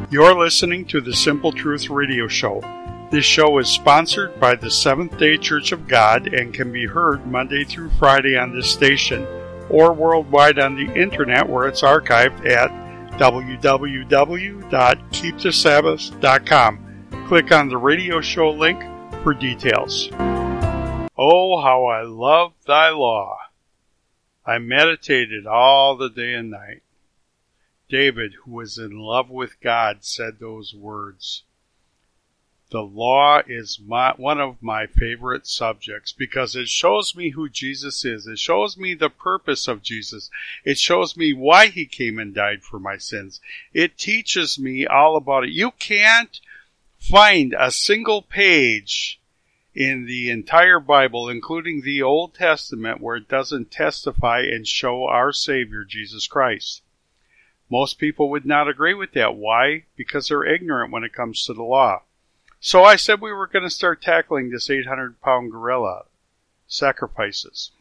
You're listening to the Simple Truth Radio Show. This show is sponsored by the Seventh-day Church of God and can be heard Monday through Friday on this station or worldwide on the internet where it's archived at www.keepthesabbath.com. Click on the radio show link for details. Oh, how I love thy law. I meditated all the day and night. David, who was in love with God, said those words. The law is one of my favorite subjects because it shows me who Jesus is. It shows me the purpose of Jesus. It shows me why he came and died for my sins. It teaches me all about it. You can't find a single page in the entire Bible, including the Old Testament, where it doesn't testify and show our Savior, Jesus Christ. Most people would not agree with that. Why? Because they're ignorant when it comes to the law. So I said we were going to start tackling this 800-pound gorilla, sacrifices.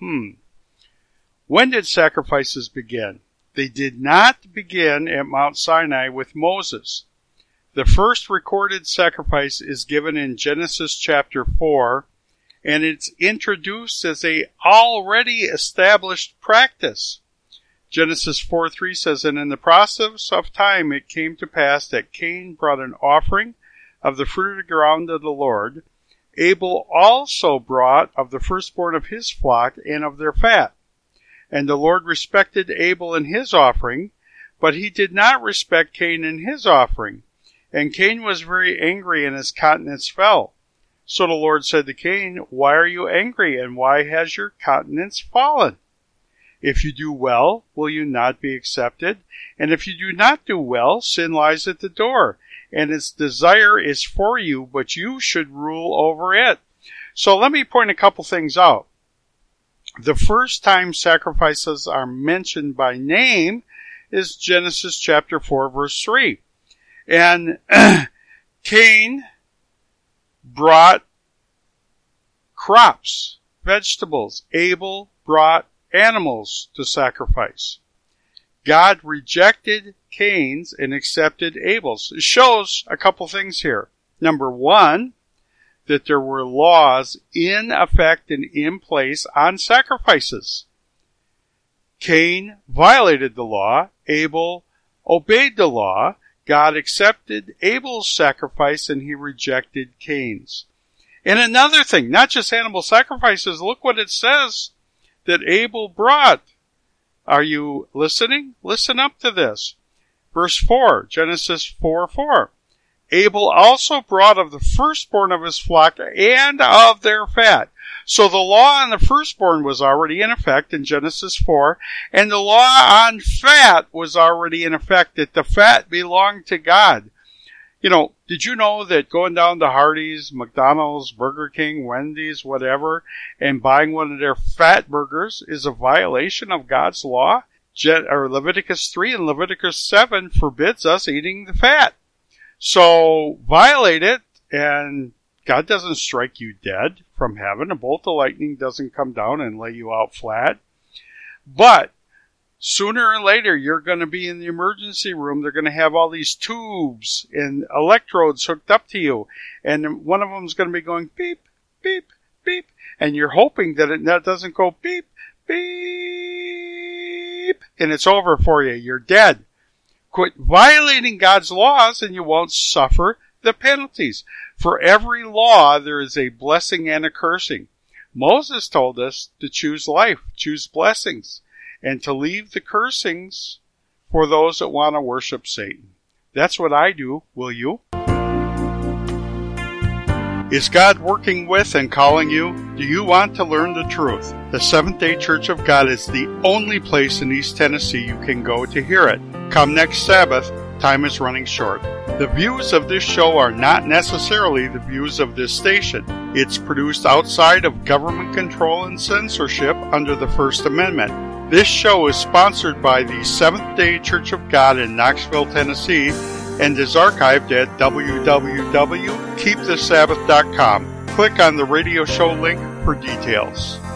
When did sacrifices begin? They did not begin at Mount Sinai with Moses. The first recorded sacrifice is given in Genesis chapter 4, and it's introduced as a already established practice. Genesis 4:3 says, And in the process of time it came to pass that Cain brought an offering of the fruit of the ground to the Lord. Abel also brought of the firstborn of his flock and of their fat. And the Lord respected Abel in his offering, but he did not respect Cain in his offering. And Cain was very angry, and his countenance fell. So the Lord said to Cain, Why are you angry, and why has your countenance fallen? If you do well, will you not be accepted? And if you do not do well, sin lies at the door, and its desire is for you, but you should rule over it. So let me point a couple things out. The first time sacrifices are mentioned by name is Genesis chapter 4, verse 3. And Cain brought crops, vegetables. Abel brought animals to sacrifice. God rejected Cain's and accepted Abel's. It shows a couple things here. Number one, that there were laws in effect and in place on sacrifices. Cain violated the law. Abel obeyed the law. God accepted Abel's sacrifice and he rejected Cain's. And another thing, not just animal sacrifices, look what it says that Abel brought. Are you listening? Listen up to this. Verse 4, Genesis 4:4. Abel also brought of the firstborn of his flock and of their fat. So the law on the firstborn was already in effect in Genesis 4, and the law on fat was already in effect, that the fat belonged to God. You know, did you know that going down to Hardee's, McDonald's, Burger King, Wendy's, whatever, and buying one of their fat burgers is a violation of God's law? Leviticus 3 and Leviticus 7 forbids us eating the fat. So violate it, and God doesn't strike you dead from heaven. A bolt of lightning doesn't come down and lay you out flat. But sooner or later, you're going to be in the emergency room. They're going to have all these tubes and electrodes hooked up to you. And one of them is going to be going beep, beep, beep. And you're hoping that it doesn't go beep, beep. And it's over for you. You're dead. Quit violating God's laws and you won't suffer the penalties. For every law, there is a blessing and a cursing. Moses told us to choose life, choose blessings, and to leave the cursings for those that want to worship Satan. That's what I do. Will you? Is God working with and calling you? Do you want to learn the truth? The Seventh-day Church of God is the only place in East Tennessee you can go to hear it. Come next Sabbath. Time is running short. The views of this show are not necessarily the views of this station. It's produced outside of government control and censorship under the First Amendment. This show is sponsored by the Seventh-day Church of God in Knoxville, Tennessee, and is archived at www.keepthesabbath.com. Click on the radio show link for details.